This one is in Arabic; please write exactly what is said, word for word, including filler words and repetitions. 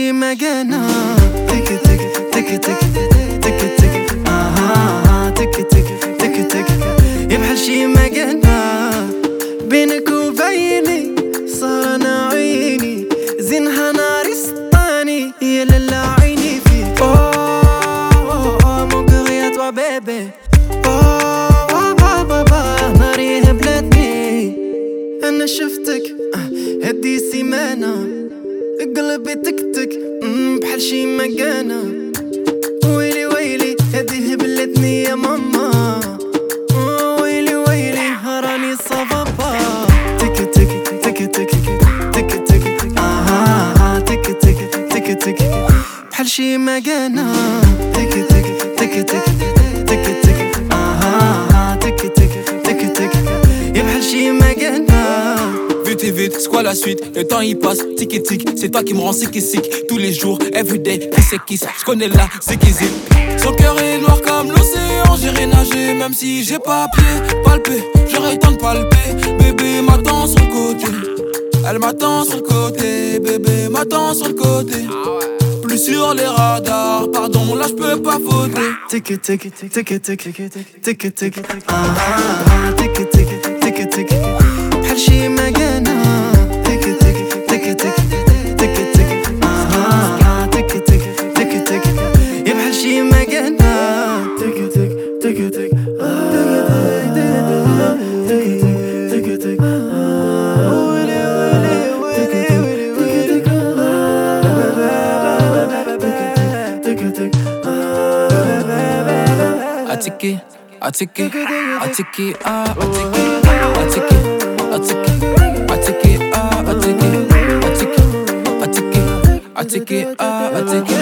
شي مكانها. تك تك تك تك تك تك آها تك تك تك تك يبحال شي مكانها بينك وبيني. صار انا عيني زينها ناري سطاني يا لالا عيني فيك. اوه مون كور يا توا بيبي. اوه بابا بابا ناري هبلتني. انا شفتك هدي سيمانة قلبي تكتك بحال شي مكانة. ويلي ويلي هدي هبلتني يا ماما. ويلي ويلي راني صبابا. تك تك تك تك تك تك آها تك تك تك تك بحال شي مكانة. تك تك تك تك تك تك آها تك تك تك تك يبحال شي مكانة. Vite et vite, c'est quoi la suite? Le temps il passe, tic et tic. C'est toi qui me rends sick et sick. Tous les jours, everyday, kiss et kiss. J'connais la c'est qui zip. Son cœur est noir comme l'océan. J'irai nager même si j'ai pas pied. Palper, j'aurais le temps de palper. Bébé m'attend sur le côté. Elle m'attend sur le côté. Bébé m'attend sur le côté. Plus sur les radars, pardon là j'peux pas fauteuil. Tic tic tic tic tic tic tic ah tic tic tic tic بحال شي مكانة. تك تك تك تك تك تك آها تك تك تك تك يبحال شي مكانة. تك تك تك تك تك تك تك ويلي ويلي ويلي تك تك Atiki, atiki, atiki, ah, atiki, atiki, atiki, atiki, ah, atiki, atiki, atiki, atiki, ah, atiki.